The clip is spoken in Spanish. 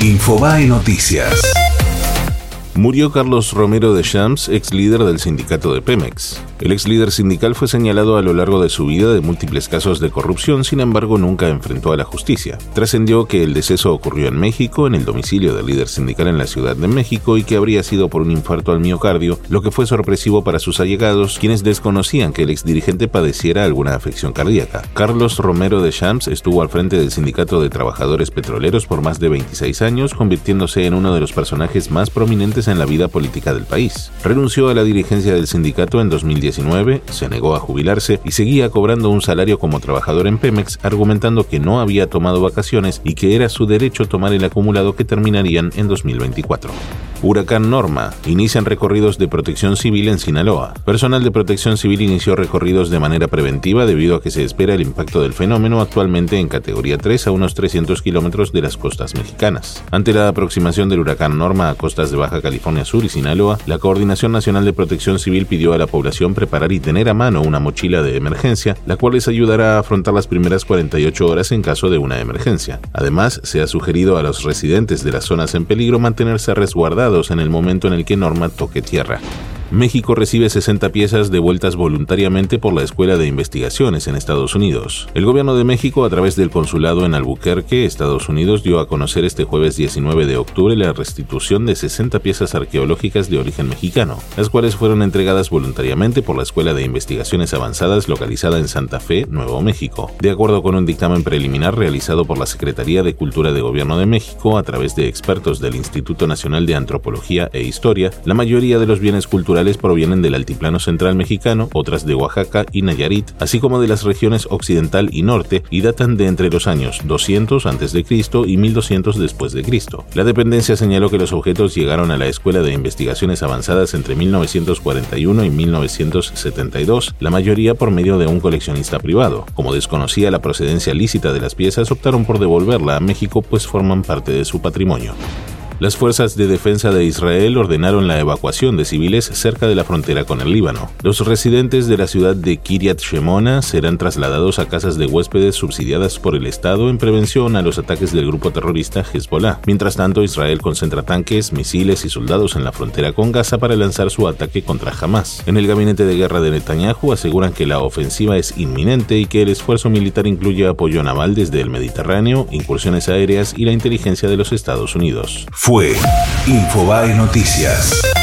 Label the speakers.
Speaker 1: Infobae Noticias.
Speaker 2: Murió Carlos Romero de Champs, ex líder del sindicato de Pemex. El ex líder sindical fue señalado a lo largo de su vida de múltiples casos de corrupción, sin embargo nunca enfrentó a la justicia. Trascendió que el deceso ocurrió en México, en el domicilio del líder sindical en la Ciudad de México, y que habría sido por un infarto al miocardio, lo que fue sorpresivo para sus allegados, quienes desconocían que el ex dirigente padeciera alguna afección cardíaca. Carlos Romero de Champs estuvo al frente del Sindicato de Trabajadores Petroleros por más de 26 años, convirtiéndose en uno de los personajes más prominentes en la vida política del país. Renunció a la dirigencia del sindicato en 2019, se negó a jubilarse y seguía cobrando un salario como trabajador en Pemex, argumentando que no había tomado vacaciones y que era su derecho tomar el acumulado que terminarían en 2024. Huracán Norma. Inician recorridos de protección civil en Sinaloa. Personal de protección civil inició recorridos de manera preventiva debido a que se espera el impacto del fenómeno, actualmente en categoría 3 a unos 300 kilómetros de las costas mexicanas. Ante la aproximación del huracán Norma a costas de Baja California Sur y Sinaloa, la Coordinación Nacional de Protección Civil pidió a la población preparar y tener a mano una mochila de emergencia, la cual les ayudará a afrontar las primeras 48 horas en caso de una emergencia. Además, se ha sugerido a los residentes de las zonas en peligro mantenerse resguardados en el momento en el que Norma toque tierra. México recibe 60 piezas devueltas voluntariamente por la Escuela de Investigaciones en Estados Unidos. El gobierno de México, a través del consulado en Albuquerque, Estados Unidos, dio a conocer este jueves 19 de octubre la restitución de 60 piezas arqueológicas de origen mexicano, las cuales fueron entregadas voluntariamente por la Escuela de Investigaciones Avanzadas localizada en Santa Fe, Nuevo México. De acuerdo con un dictamen preliminar realizado por la Secretaría de Cultura de Gobierno de México, a través de expertos del Instituto Nacional de Antropología e Historia, la mayoría de los bienes culturales provienen del altiplano central mexicano, otras de Oaxaca y Nayarit, así como de las regiones occidental y norte, y datan de entre los años 200 a.C. y 1200 después de Cristo. La dependencia señaló que los objetos llegaron a la Escuela de Investigaciones Avanzadas entre 1941 y 1972, la mayoría por medio de un coleccionista privado. Como desconocía la procedencia lícita de las piezas, optaron por devolverla a México, pues forman parte de su patrimonio. Las fuerzas de defensa de Israel ordenaron la evacuación de civiles cerca de la frontera con el Líbano. Los residentes de la ciudad de Kiryat Shemona serán trasladados a casas de huéspedes subsidiadas por el Estado en prevención a los ataques del grupo terrorista Hezbollah. Mientras tanto, Israel concentra tanques, misiles y soldados en la frontera con Gaza para lanzar su ataque contra Hamas. En el gabinete de guerra de Netanyahu aseguran que la ofensiva es inminente y que el esfuerzo militar incluye apoyo naval desde el Mediterráneo, incursiones aéreas y la inteligencia de los Estados Unidos.
Speaker 1: Fue Infobae Noticias.